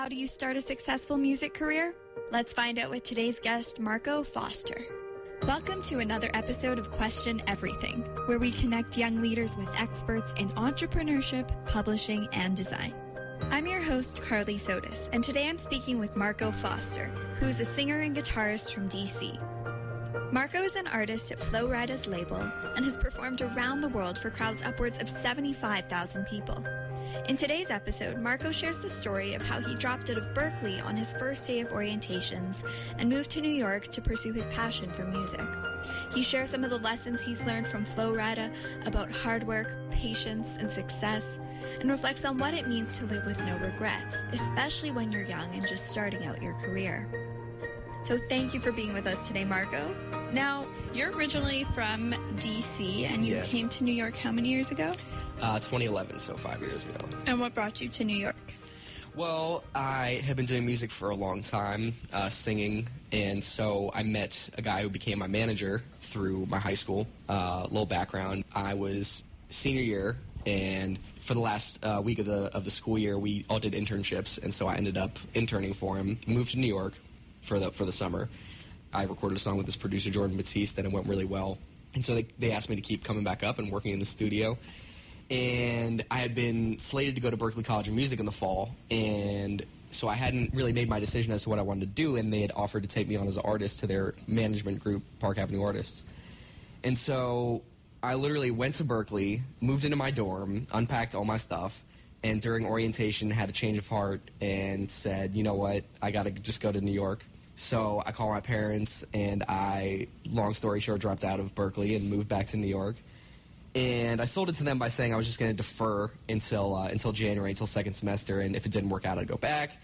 how do you start a successful music career? Let's find out with today's guest, Marco Foster. Welcome to another episode of Question Everything, where we connect young leaders with experts in entrepreneurship, publishing, and design. I'm your host, Carly Sotis, and today I'm speaking with Marco Foster, who's a singer and guitarist from DC. Marco is an artist at Flo Rida's label and has performed around the world for crowds upwards of 75,000 people. In today's episode, Marco shares the story of how he dropped out of Berklee on his first day of orientations and moved to New York to pursue his passion for music. He shares some of the lessons he's learned from Flo Rida about hard work, patience, and success, and reflects on what it means to live with no regrets, especially when you're young and just starting out your career. So thank you for being with us today, Marco. Now, you're originally from DC, and you came to New York how many years ago? 2011, so 5 years ago. And what brought you to New York? Well, I have been doing music for a long time, singing, and so I met a guy who became my manager through my high school. Little background, I was senior year, and for the last week of the school year, we all did internships, and so I ended up interning for him, moved to New York for the summer. I recorded a song with this producer, Jordan Batiste, and it went really well. And so they asked me to keep coming back up and working in the studio. And I had been slated to go to Berklee College of Music in the fall, and so I hadn't really made my decision as to what I wanted to do, and they had offered to take me on as an artist to their management group, Park Avenue Artists. And so I literally went to Berklee, moved into my dorm, unpacked all my stuff, and during orientation had a change of heart and said, you know what, I got to just go to New York. So I called my parents, and I, long story short, dropped out of Berklee and moved back to New York. And I sold it to them by saying I was just going to defer until January, until second semester, and if it didn't work out, I'd go back.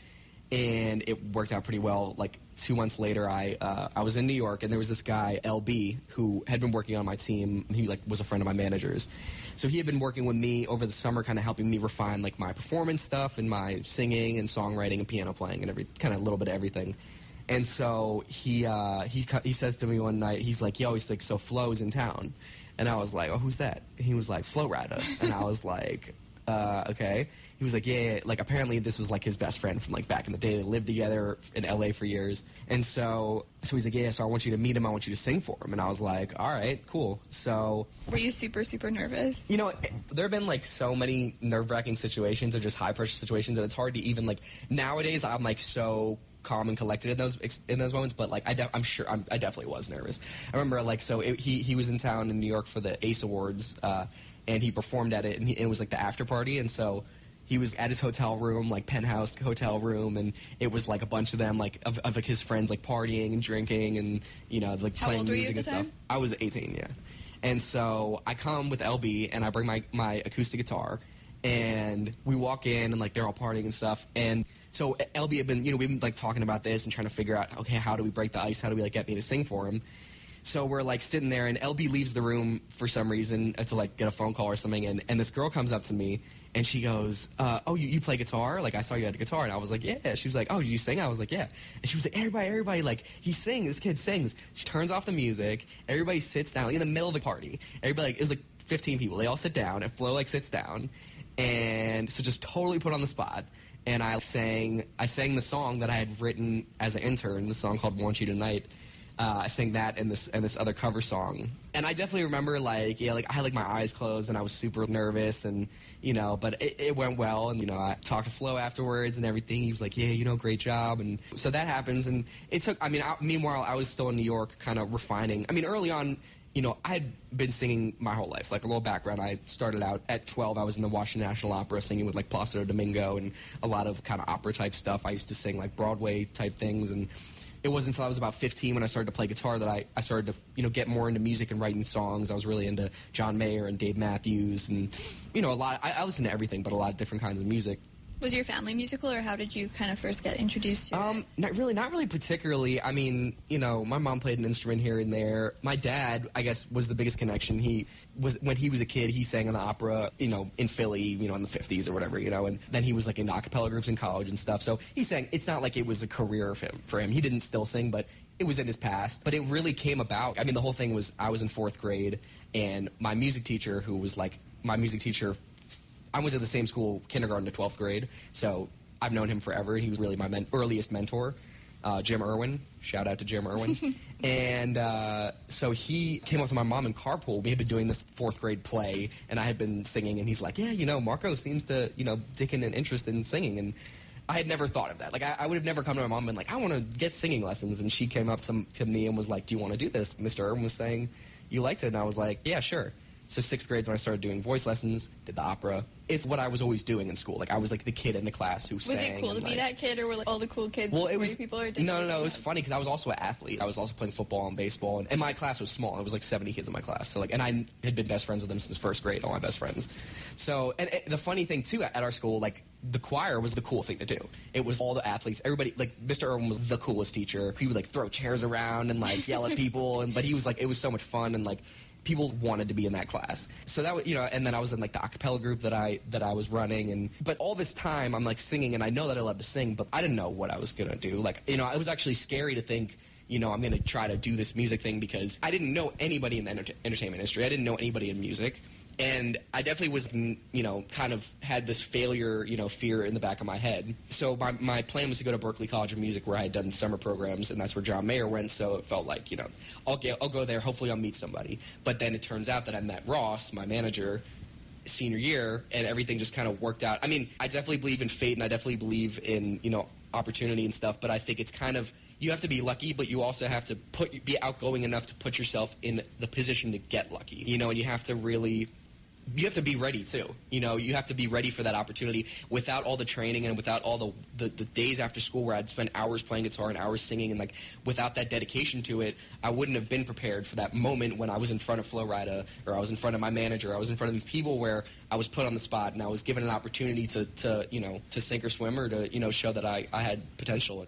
And it worked out pretty well. Like 2 months later, I was in New York, and there was this guy, LB, who had been working on my team. He was a friend of my manager's. So he had been working with me over the summer, kind of helping me refine my performance stuff and my singing and songwriting and piano playing and every kind of a little bit of everything. And so he says to me one night, he's like, yo, so Flo's in town. And I was like, oh, who's that? And he was like, Flo Rida. And I was like, okay. He was like, yeah, apparently this was his best friend from back in the day. They lived together in LA for years. And so he's like, yeah, so I want you to meet him. I want you to sing for him. And I was like, all right, cool. So were you super, super nervous? You know, there have been so many nerve-wracking situations or just high-pressure situations that it's hard to even nowadays I'm so calm and collected in those moments, but I'm sure I definitely was nervous. I remember he was in town in New York for the ACE Awards, and he performed at it, and it was the after party, and so he was at his hotel room, penthouse hotel room, and it was a bunch of them of his friends partying and drinking and playing music and stuff. I was 18, yeah. And so I come with LB and I bring my acoustic guitar, and we walk in and they're all partying and stuff, and so LB had been, we've been talking about this and trying to figure out, okay, how do we break the ice? How do we get me to sing for him? So we're sitting there, and LB leaves the room for some reason to get a phone call or something, and this girl comes up to me and she goes, oh, you play guitar? I saw you had a guitar. And I was like, yeah. She was like, oh, do you sing? I was like, yeah. And she was like, everybody, he sings. This kid sings. She turns off the music. Everybody sits down in the middle of the party. Everybody, it was 15 people. They all sit down, and Flo sits down, and so just totally put on the spot. And I sang the song that I had written as an intern, the song called Want You Tonight. I sang that and this other cover song. And I definitely remember I had my eyes closed and I was super nervous, and but it went well, and I talked to Flo afterwards and everything. He was like, yeah, great job. And so that happens, and it took, meanwhile I was still in New York kind of refining. Early on, I had been singing my whole life. A little background, I started out at 12. I was in the Washington National Opera singing with Placido Domingo and a lot of kind of opera type stuff. I used to sing Broadway type things, and it wasn't until I was about 15 when I started to play guitar that I started to get more into music and writing songs. I was really into John Mayer and Dave Matthews, and a lot. I listened to everything, but a lot of different kinds of music. Was your family musical, or how did you kind of first get introduced to it? Not really particularly. My mom played an instrument here and there. My dad, I guess, was the biggest connection. When he was a kid, he sang in the opera, in Philly, in the 50s or whatever, and then he was in a cappella groups in college and stuff. So he sang. It's not like it was a career for him. He didn't still sing, but it was in his past. But it really came about. The whole thing was, I was in 4th grade, and my music teacher, who was my music teacher, I was at the same school, kindergarten to 12th grade, so I've known him forever. He was really my earliest mentor. Jim Irwin. Shout out to Jim Irwin. And so he came up to my mom in carpool. We had been doing this 4th grade play, and I had been singing, and he's like, yeah, you know, Marco seems to, you know, take an interest in singing. And I had never thought of that. Like, I would have never come to my mom and been like, I want to get singing lessons. And she came up to me and was like, do you want to do this? Mr. Irwin was saying you liked it. And I was like, yeah, sure. So 6th grade is when I started doing voice lessons, did the opera. It's what I was always doing in school. Like, I was like the kid in the class who sang. Was it cool to be that kid, or were like all the cool kids? Well, it was people. Or no. It was funny because I was also an athlete. I was also playing football and baseball, and my class was small. It was like 70 kids in my class. So and I had been best friends with them since 1st grade. All my best friends. So, and the funny thing too, at our school, like the choir was the cool thing to do. It was all the athletes. Everybody, like Mr. Irwin was the coolest teacher. He would like throw chairs around and like yell at people, but he was like, it was so much fun, and like people wanted to be in that class. So that was, you know, and then I was in like the a cappella group that I was running, but all this time I'm like singing, and I know that I love to sing, but I didn't know what I was gonna do. Like, you know, it was actually scary to think, you know, I'm gonna try to do this music thing, because I didn't know anybody in the entertainment industry. I didn't know anybody in music. And I definitely was, you know, kind of had this failure, you know, fear in the back of my head. So my plan was to go to Berklee College of Music, where I had done summer programs, and that's where John Mayer went. So it felt like, you know, I'll go there. Hopefully I'll meet somebody. But then it turns out that I met Ross, my manager, senior year, and everything just kind of worked out. I mean, I definitely believe in fate, and I definitely believe in, you know, opportunity and stuff. But I think it's kind of, you have to be lucky, but you also have to be outgoing enough to put yourself in the position to get lucky. You know, and you have to really... You have to be ready, too. You know, you have to be ready for that opportunity. Without all the training and without all the days after school where I'd spend hours playing guitar and hours singing, and, like, without that dedication to it, I wouldn't have been prepared for that moment when I was in front of Flo Rida, or I was in front of my manager, or I was in front of these people where I was put on the spot and I was given an opportunity to you know, to sink or swim, or to, you know, show that I had potential.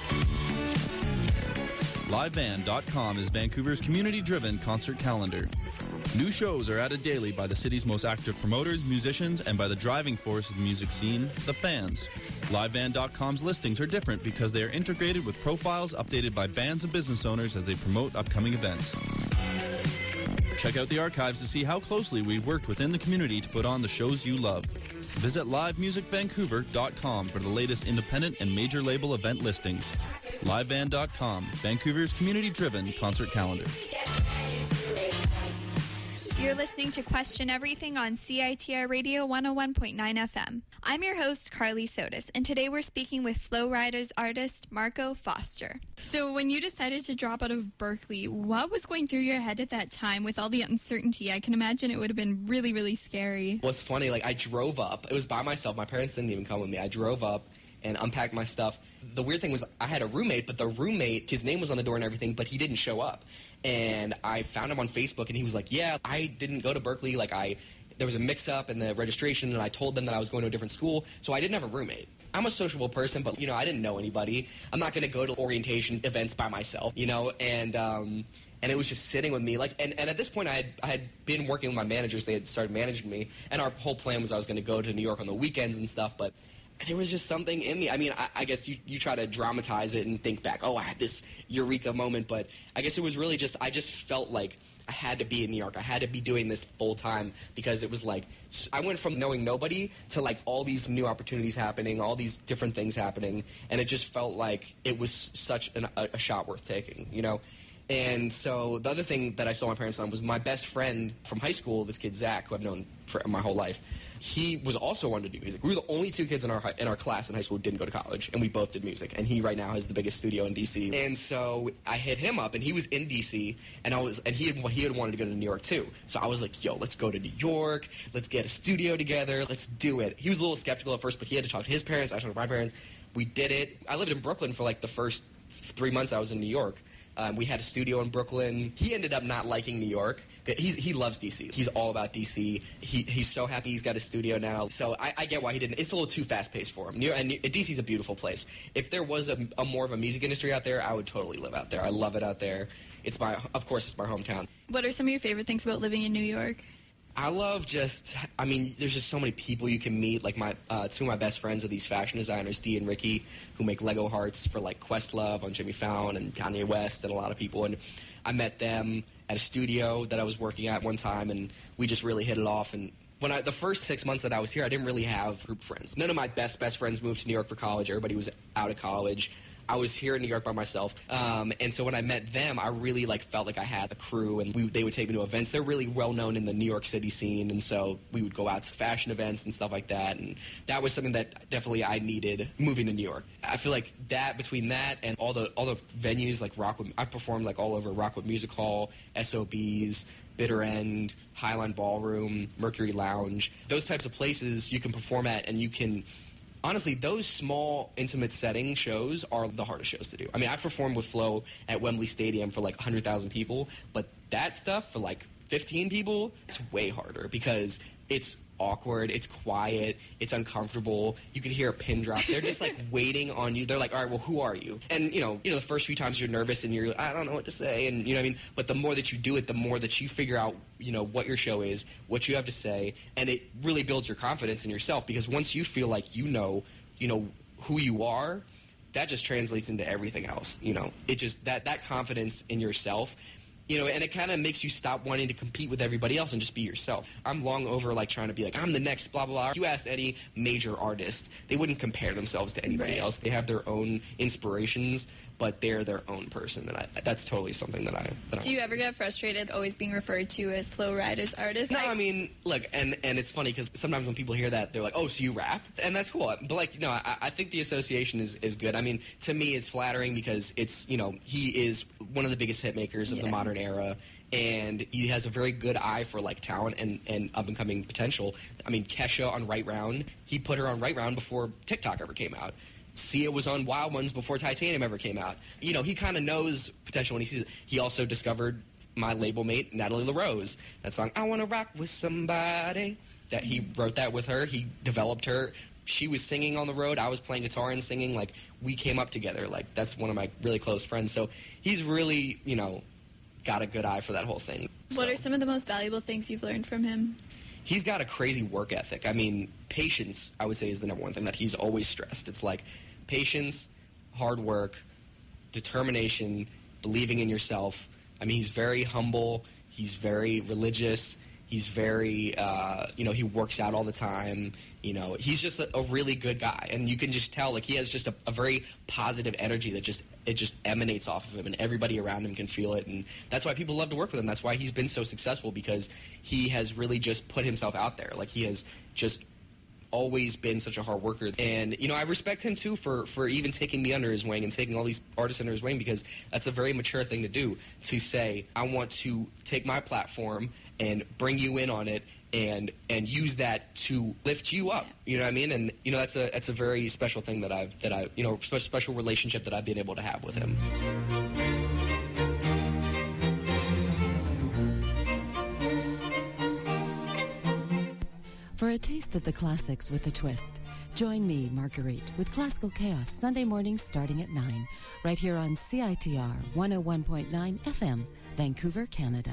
Liveband.com is Vancouver's community-driven concert calendar. New shows are added daily by the city's most active promoters, musicians, and by the driving force of the music scene, the fans. Liveband.com's listings are different because they are integrated with profiles updated by bands and business owners as they promote upcoming events. Check out the archives to see how closely we've worked within the community to put on the shows you love. Visit livemusicvancouver.com for the latest independent and major label event listings. Liveband.com, Vancouver's community-driven concert calendar. You're listening to Question Everything on CITR Radio 101.9 FM. I'm your host, Carly Sotis, and today we're speaking with Flo Rida's artist, Marco Foster. So when you decided to drop out of Berklee, what was going through your head at that time with all the uncertainty? I can imagine it would have been really, really scary. What's funny, like, I drove up. It was by myself. My parents didn't even come with me. I drove up and unpacked my stuff. The weird thing was I had a roommate, but the roommate, his name was on the door and everything, but he didn't show up. And I found him on Facebook, and he was like, yeah, I didn't go to Berklee. Like, there was a mix-up in the registration, and I told them that I was going to a different school, so I didn't have a roommate. I'm a sociable person, but, you know, I didn't know anybody. I'm not going to go to orientation events by myself, you know, and it was just sitting with me. Like, and at this point, I had been working with my managers. They had started managing me, and our whole plan was I was going to go to New York on the weekends and stuff, but there was just something in me. I mean, I guess you try to dramatize it and think back, oh, I had this eureka moment, but I guess it was really just, I just felt like I had to be in New York. I had to be doing this full time, because it was like, I went from knowing nobody to like all these new opportunities happening, all these different things happening, and it just felt like it was such a shot worth taking, you know? And so the other thing that I saw my parents on was my best friend from high school, this kid Zach, who I've known for my whole life. He was also wanted to do music. We were the only two kids in our class in high school who didn't go to college, and we both did music. And he right now has the biggest studio in D.C. And so I hit him up, and he was in D.C. and he had wanted to go to New York too. So I was like, yo, let's go to New York. Let's get a studio together. Let's do it. He was a little skeptical at first, but he had to talk to his parents. I talked to my parents. We did it. I lived in Brooklyn for like the first 3 months I was in New York. We had a studio in Brooklyn. He ended up not liking New York. He loves D.C. He's all about D.C. He's so happy he's got a studio now. So I get why he didn't. It's a little too fast-paced for him. And D.C.'s a beautiful place. If there was a more of a music industry out there, I would totally live out there. I love it out there. Of course, it's my hometown. What are some of your favorite things about living in New York? I love there's just so many people you can meet. Like two of my best friends are these fashion designers, Dee and Ricky, who make Lego hearts for like Questlove on Jimmy Fallon and Kanye West and a lot of people. And I met them at a studio that I was working at one time, and we just really hit it off. And the first 6 months that I was here, I didn't really have group friends. None of my best friends moved to New York for college. Everybody was out of college. I was here in New York by myself, and so when I met them, I really felt like I had a crew, and they would take me to events. They're really well known in the New York City scene, and so we would go out to fashion events and stuff like that, and that was something that definitely I needed moving to New York. I feel like that between that and all the venues like Rockwood, I performed all over Rockwood Music Hall, SOBs, Bitter End, Highline Ballroom, Mercury Lounge. Those types of places you can perform at, and you can. Honestly, those small, intimate setting shows are the hardest shows to do. I mean, I've performed with Flo at Wembley Stadium for 100,000 people, but that stuff for 15 people, it's way harder because it's awkward, it's quiet, it's uncomfortable. You can hear a pin drop. They're just waiting on you. They're like, all right, well, who are you? And the first few times you're nervous and you're, I don't know what to say, and you know what I mean? But the more that you do it, the more that you figure out, what your show is, what you have to say, and it really builds your confidence in yourself, because once you feel like you know who you are, that just translates into everything else. It just that confidence in yourself. And it kind of makes you stop wanting to compete with everybody else and just be yourself. I'm long over trying to be I'm the next blah, blah, blah. If you ask any major artist, they wouldn't compare themselves to anybody else. They have their own inspirations, but they're their own person. And that's totally something that I Do you ever get frustrated always being referred to as Flo Rida's artist? No, I mean, look, and it's funny because sometimes when people hear that, they're like, oh, so you rap? And that's cool. But I think the association is good. I mean, to me, it's flattering because it's, he is one of the biggest hit makers of the modern era, and he has a very good eye for talent and up-and-coming potential. I mean, Kesha on Right Round, he put her on Right Round before TikTok ever came out. Sia was on Wild Ones before Titanium ever came out. He kind of knows potential when he sees it. He also discovered my label mate, Natalie LaRose. That song, I Want to Rock With Somebody, that he wrote that with her. He developed her. She was singing on the road. I was playing guitar and singing. We came up together. That's one of my really close friends. So he's really, got a good eye for that whole thing. What are some of the most valuable things you've learned from him? He's got a crazy work ethic. I mean, patience, I would say, is the number one thing that he's always stressed. It's patience, hard work, determination, believing in yourself. I mean, he's very humble. He's very religious. He's very, he works out all the time. He's just a really good guy. And you can just tell, he has just a very positive energy that it just emanates off of him, and everybody around him can feel it. And that's why people love to work with him. That's why he's been so successful, because he has really just put himself out there. He has just always been such a hard worker. And, I respect him, too, for even taking me under his wing and taking all these artists under his wing, because that's a very mature thing to do, to say, I want to take my platform and bring you in on it and use that to lift you up. You know what I mean? And, that's a very special thing that I've special relationship that I've been able to have with him. For a taste of the classics with a twist, join me, Marguerite, with Classical Chaos Sunday mornings starting at 9, right here on CITR 101.9 FM, Vancouver, Canada.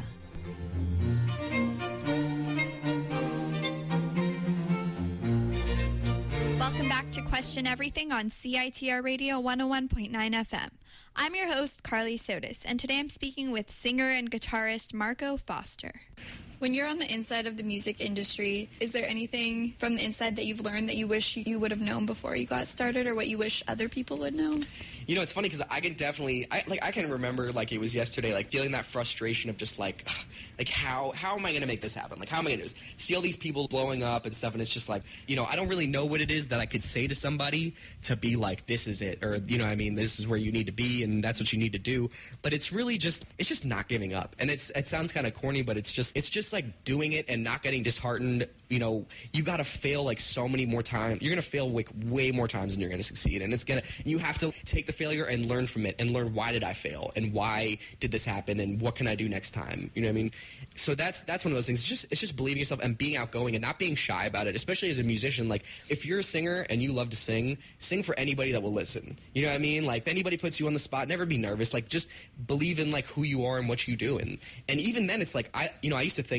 Welcome back to Question Everything on CITR Radio 101.9 FM. I'm your host, Carly Sotis, and today I'm speaking with singer and guitarist Marco Foster. When you're on the inside of the music industry, is there anything from the inside that you've learned that you wish you would have known before you got started, or what you wish other people would know? It's funny because I can definitely, I can remember it was yesterday, feeling that frustration of just how am I going to make this happen? How am I going to do this? See all these people blowing up and stuff, and it's just I don't really know what it is that I could say to somebody to be this is it, or, this is where you need to be, and that's what you need to do. But it's really just not giving up. And it sounds kind of corny, but it's just doing it and not getting disheartened. You got to fail so many more times. You're going to fail way more times than you're going to succeed. And you have to take the failure and learn from it and learn, why did I fail and why did this happen and what can I do next time? You know what I mean? So that's one of those things. It's just believing yourself and being outgoing and not being shy about it, especially as a musician. If you're a singer and you love to sing for anybody that will listen. You know what I mean? If anybody puts you on the spot, never be nervous. Just believe in who you are and what you do. And even then it's I used to think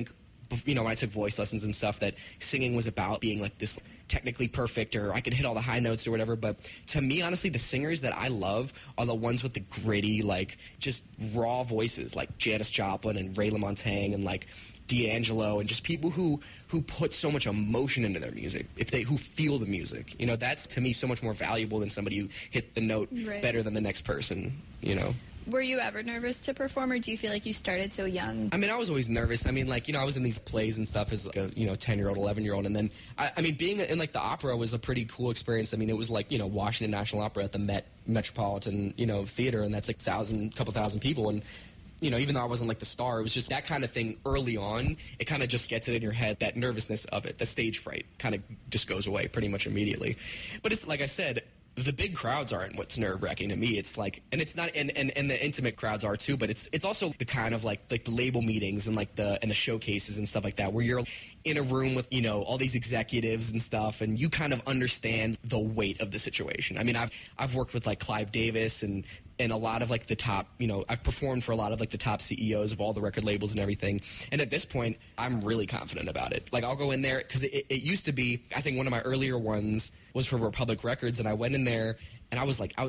you know, when I took voice lessons and stuff, that singing was about being like this technically perfect, or I could hit all the high notes or whatever. But to me, honestly, the singers that I love are the ones with the gritty, like just raw voices, like Janis Joplin and Ray LaMontagne and like D'Angelo, and just people who put so much emotion into their music, who feel the music. You know, that's to me so much more valuable than somebody who hit the note better than the next person, you know. Were you ever nervous to perform, or do you feel like you started so young? I mean, I was always nervous. I mean, like, you know, I was in these plays and stuff as like a, you know, 10-year-old, 11-year-old. And then, I mean, being in like the opera was a pretty cool experience. I mean, it was like, you know, Washington National Opera at the Metropolitan, you know, Theater. And that's like couple thousand people. And, you know, even though I wasn't like the star, it was just that kind of thing early on. It kind of just gets it in your head, that nervousness of it, the stage fright kind of just goes away pretty much immediately. But it's like I said, the big crowds aren't what's nerve-wracking to me. It's like, and it's not, and the intimate crowds are too, but it's also the kind of like the label meetings and like the showcases and stuff like that, where you're in a room with, you know, all these executives and stuff, and you kind of understand the weight of the situation. I mean, I've worked with like Clive Davis and a lot of like the top, you know, I've performed for a lot of like the top CEOs of all the record labels and everything. And at this point, I'm really confident about it. Like, I'll go in there, because it used to be, I think one of my earlier ones was for Republic Records, and I went in there and I was like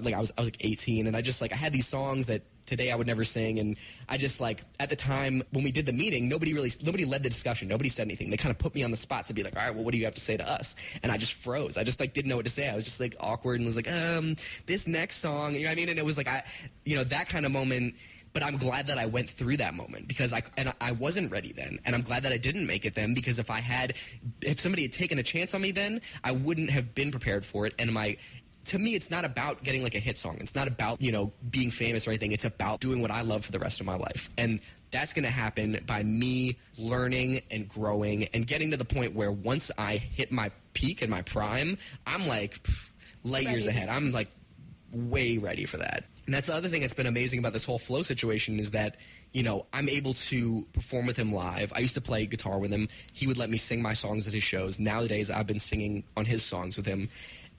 18, and I had these songs that today I would never sing, and I just like, at the time when we did the meeting, nobody led the discussion, nobody said anything. They kind of put me on the spot to be like, all right, well, what do you have to say to us? And I just froze. I just like didn't know what to say. I was just like awkward and was like, this next song, you know what I mean? And it was like, that kind of moment. But I'm glad that I went through that moment, because I wasn't ready then, and I'm glad that I didn't make it then, because if somebody had taken a chance on me then, I wouldn't have been prepared for it. And to me, it's not about getting like a hit song. It's not about, you know, being famous or anything. It's about doing what I love for the rest of my life. And that's going to happen by me learning and growing and getting to the point where once I hit my peak and my prime, I'm like light years ahead. I'm like way ready for that. And that's the other thing that's been amazing about this whole Flo situation, is that, you know, I'm able to perform with him live. I used to play guitar with him. He would let me sing my songs at his shows. Nowadays, I've been singing on his songs with him.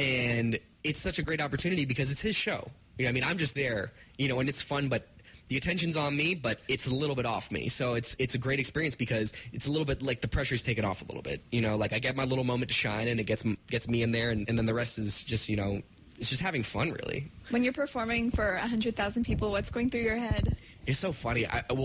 And it's such a great opportunity because it's his show. You know, I mean, I'm just there, you know, and it's fun, but the attention's on me, but it's a little bit off me. So it's a great experience, because it's a little bit like the pressure's taken off a little bit. You know, like I get my little moment to shine, and it gets me in there, and then the rest is just, you know, it's just having fun, really. When you're performing for 100,000 people, what's going through your head? It's so funny.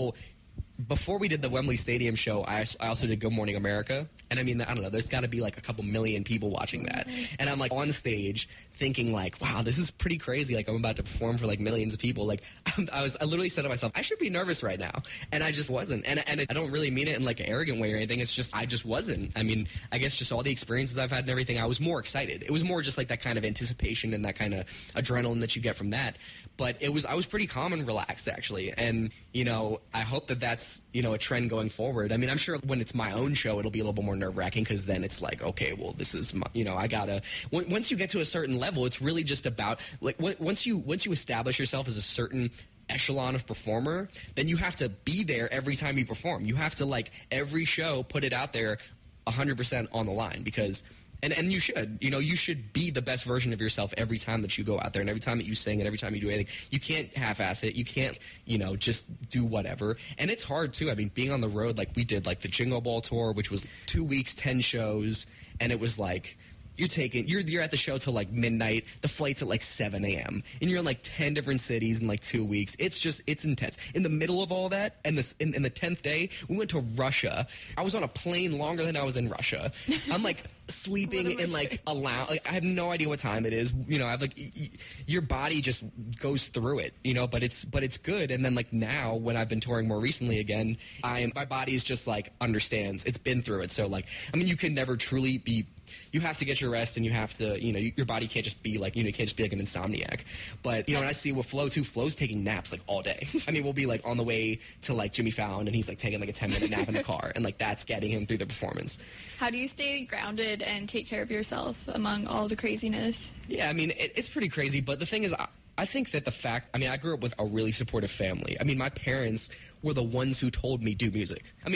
Before we did the Wembley Stadium show, I also did Good Morning America. And I mean, I don't know, there's got to be like a couple million people watching that. And I'm like on stage thinking like, wow, this is pretty crazy. Like, I'm about to perform for like millions of people. Like, I literally said to myself, I should be nervous right now. And I just wasn't. And I don't really mean it in like an arrogant way or anything. It's just, I just wasn't. I mean, I guess just all the experiences I've had and everything, I was more excited. It was more just like that kind of anticipation and that kind of adrenaline that you get from that. But I was pretty calm and relaxed, actually. And, you know, I hope that that's, you know, a trend going forward. I mean, I'm sure when it's my own show, it'll be a little bit more nerve-wracking, because then it's like, okay, well, this is my, you know, I gotta, once you get to a certain level, it's really just about, like, once you establish yourself as a certain echelon of performer, then you have to be there every time you perform. You have to, like, every show, put it out there 100% on the line, because... And you should. You know, you should be the best version of yourself every time that you go out there, and every time that you sing, and every time you do anything. You can't half-ass it. You can't, you know, just do whatever. And it's hard, too. I mean, being on the road, like we did, like the Jingle Ball Tour, which was 2 weeks, 10 shows, and it was like... You're at the show till like midnight. The flight's at like 7 a.m. and you're in like 10 different cities in like 2 weeks. It's intense. In the middle of all that, and in the 10th day, we went to Russia. I was on a plane longer than I was in Russia. I'm like sleeping in like a lounge. Like, I have no idea what time it is. You know, I've like your body just goes through it. You know, but it's good. And then like now, when I've been touring more recently again, my body is just like understands. It's been through it. So like, I mean, you can never truly be. You have to get your rest, and you have to, you know, your body can't just be like, you know, you can't just be like an insomniac. But, you know, when I see with Flo, too, Flo's taking naps, like, all day. I mean, we'll be, like, on the way to, like, Jimmy Fallon, and he's, like, taking, like, a 10-minute nap in the car, and, like, that's getting him through the performance. How do you stay grounded and take care of yourself among all the craziness? Yeah, I mean, it's pretty crazy, but the thing is, I think that I grew up with a really supportive family. I mean, my parents were the ones who told me do music. I mean,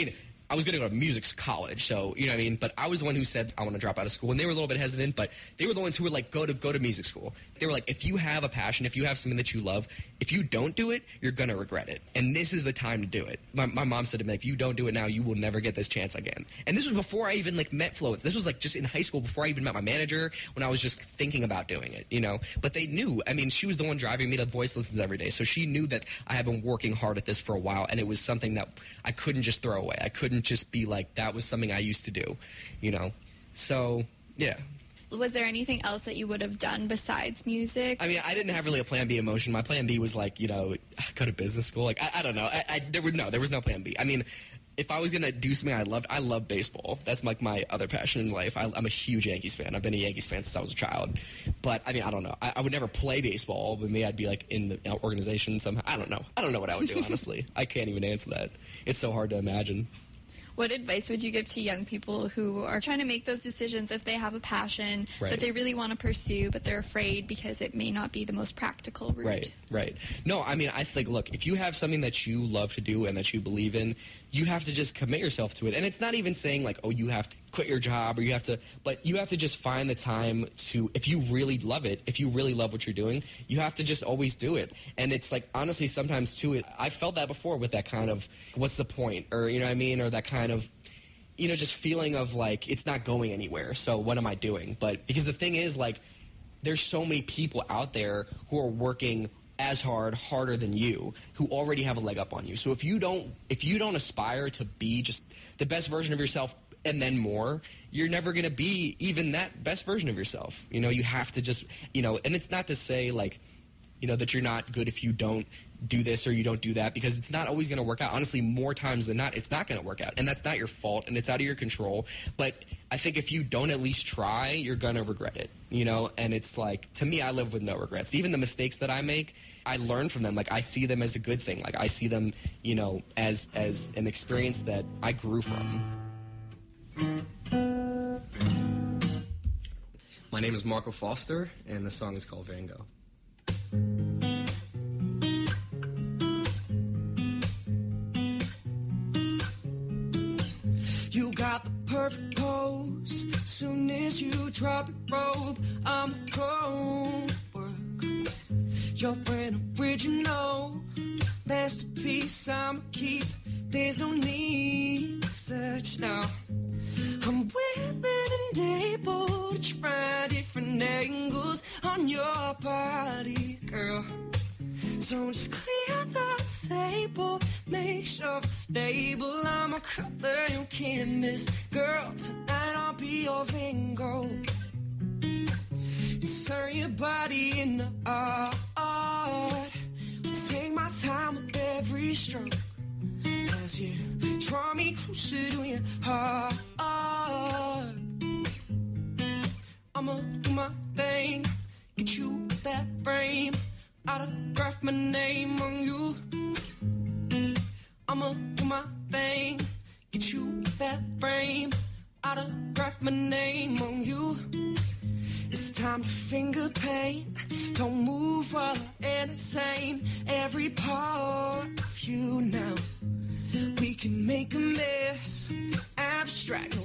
I was going to go to music college, so, you know what I mean? But I was the one who said, I want to drop out of school. And they were a little bit hesitant, but they were the ones who were like, go to music school. They were like, if you have a passion, if you have something that you love, if you don't do it, you're going to regret it. And this is the time to do it. My mom said to me, if you don't do it now, you will never get this chance again. And this was before I even, like, met Fluence. This was, like, just in high school, before I even met my manager, when I was just thinking about doing it, you know? But they knew. I mean, she was the one driving me to voice lessons every day, so she knew that I had been working hard at this for a while, and it was something that I couldn't just throw away. I couldn't just be like, that was something I used to do, you know? So, yeah. Was there anything else that you would have done besides music? I mean, I didn't have really a plan B in motion. My plan B was like, you know, go to business school. Like, I don't know. There was no plan B. I mean, if I was going to do something I love baseball. That's like my other passion in life. I'm a huge Yankees fan. I've been a Yankees fan since I was a child. But, I mean, I don't know. I would never play baseball, but maybe I'd be like in the organization somehow. I don't know. I don't know what I would do, honestly. I can't even answer that. It's so hard to imagine. What advice would you give to young people who are trying to make those decisions if they have a passion that they really want to pursue, but they're afraid because it may not be the most practical route? Right. No, I mean, I think, look, if you have something that you love to do and that you believe in, you have to just commit yourself to it. And it's not even saying, like, oh, you have to quit your job or you have to, but you have to just find the time to, if you really love it, if you really love what you're doing, you have to just always do it. And it's like, honestly, sometimes too, I felt that before with that kind of, what's the point? Or, you know what I mean? Or that kind of, you know, just feeling of like, it's not going anywhere. So what am I doing? But because the thing is, like, there's so many people out there who are working as hard, harder than you, who already have a leg up on you. So if you don't aspire to be just the best version of yourself and then more, you're never going to be even that best version of yourself. You know, you have to just, you know, and it's not to say, like, you know, that you're not good if you don't do this or you don't do that, because it's not always going to work out. Honestly, more times than not, it's not going to work out. And that's not your fault, and it's out of your control. But I think if you don't at least try, you're going to regret it, you know? And it's like, to me, I live with no regrets. Even the mistakes that I make, I learn from them. Like, I see them as a good thing. Like, I see them, you know, as an experience that I grew from. My name is Marco Foster, and the song is called Van Gogh. You got the perfect pose. Soon as you drop your robe, I'm going to work. You're an original masterpiece I'ma keep. There's no need to search now. I'm willing and able to try different angles on your body, girl. So just clear the table, make sure it's stable. I'm a color you can't miss, girl. Tonight I'll be your Van Gogh. Turn your body into art. Take my time with every stroke as you draw me closer to your heart. I'ma do my thing, get you that frame, autograph my name on you. I'ma do my thing, get you that frame, autograph my name on you. It's time to finger paint, don't move while I entertain every part of you now. We can make a mess, abstract,